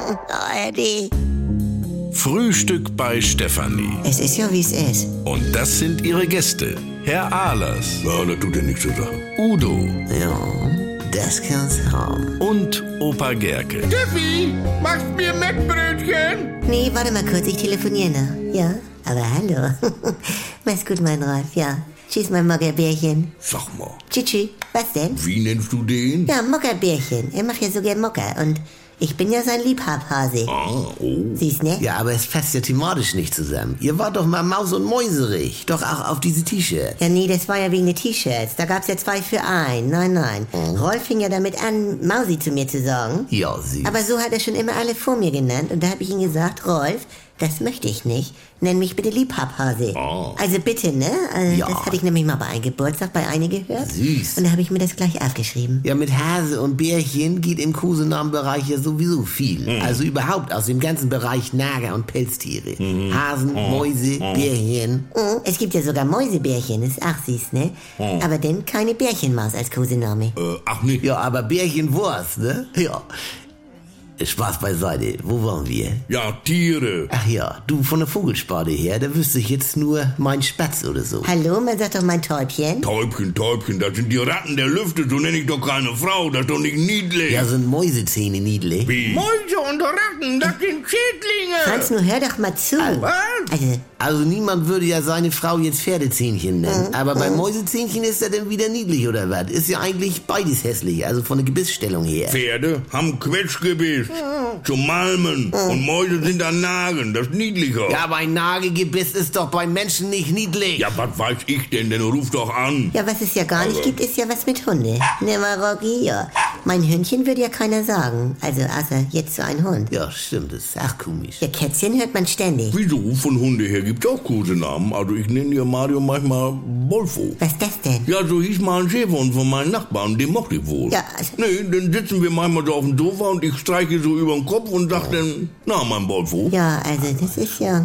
ARD. Frühstück bei Stefanie. Es ist ja, wie es ist. Und das sind ihre Gäste. Herr Ahlers. Ja, das tut ja nichts zur Sache. Udo. Ja, das kann's haben. Und Opa Gerke. Steffi, machst mir Mettbrötchen? Nee, warte mal kurz, ich telefoniere noch. Ja, aber hallo. Mach's gut, mein Rolf, ja. Tschüss, mein Mockerbärchen. Sag mal, Tschüss, was denn? wie nennst du den? Ja, Mockerbärchen. Er macht ja so gern Mocker und ich bin ja sein Liebhabhase. Siehst, ne? Ja, aber es passt ja thematisch nicht zusammen. Ihr wart doch mal Maus- und Mäuserich. Doch auch auf diese T-Shirts. Ja, nee, das war ja wegen der T-Shirts. Da gab's ja 2 für 1. Nein. Rolf fing ja damit an, Mausi zu mir zu sagen. Ja, süß. Aber so hat er schon immer alle vor mir genannt. Und da habe ich ihm gesagt, Rolf, das möchte ich nicht. Nenn mich bitte Liebhabhase. Also bitte, ne? Ja. Das hatte ich nämlich mal bei einem Geburtstag bei einer gehört. Süß. Und da habe ich mir das gleich aufgeschrieben. Ja, mit Hase und Bärchen geht im Kosenamenbereich ja sowieso viel. Also überhaupt aus dem ganzen Bereich Nager- und Pelztiere. Hasen, Mäuse, Bärchen. Es gibt ja sogar Mäusebärchen, ist auch süß, ne? Aber denn keine Bärchenmaus als Kosename. Ach nicht. Ja, aber Bärchenwurst, ne? Ja. Spaß beiseite. Wo waren wir? Ja, Tiere. Ach ja, du von der Vogelsparte her, da wüsste ich jetzt nur mein Spatz oder so. Hallo, man sagt doch mein Täubchen. Täubchen, das sind die Ratten der Lüfte, so nenne ich doch keine Frau, das ist doch nicht niedlich. Ja, sind Mäusezähne niedlich. Wie? Mäuse und Ratten, das sind Schädlinge. Franz, nur hör doch mal zu. Was? Also niemand würde ja seine Frau jetzt Pferdezähnchen nennen. Aber bei Mäusezähnchen ist er denn wieder niedlich oder was? Ist ja eigentlich beides hässlich, also von der Gebissstellung her. Pferde haben Quetschgebiss zum Malmen und Mäuse sind an Nagen, das ist niedlicher. Ja, aber ein Nagelgebiss ist doch bei Menschen nicht niedlich. Ja, was weiß ich denn ruf doch an. Ja, was es ja gar nicht gibt, ist ja was mit Hunde. Ne, mal Rocky, ja. Mein Hündchen würde ja keiner sagen. Also, außer jetzt so ein Hund. Ja, stimmt, das ist auch komisch. Ja, Kätzchen hört man ständig. Wieso? Von Hunde her gibt's auch Kosenamen. Also ich nenne ja Mario manchmal Bolfo. Was ist das denn? Ja, so hieß mal ein Schäferhund von meinen Nachbarn, den mochte ich wohl. Ja, also- Nee, dann sitzen wir manchmal so auf dem Sofa und ich streiche so über den Kopf und sag dann, na, mein Bolfo. Ja, also, das ist ja...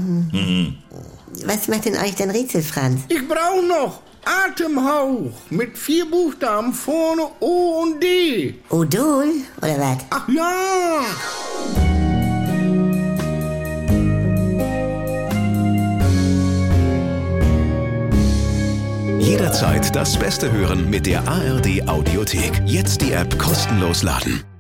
Was macht denn eigentlich dein Rätsel, Franz? Ich brauche noch Atemhauch mit 4 Buchstaben vorne O und D. Odol, oder was? Ach ja. Jederzeit das Beste hören mit der ARD Audiothek. Jetzt die App kostenlos laden.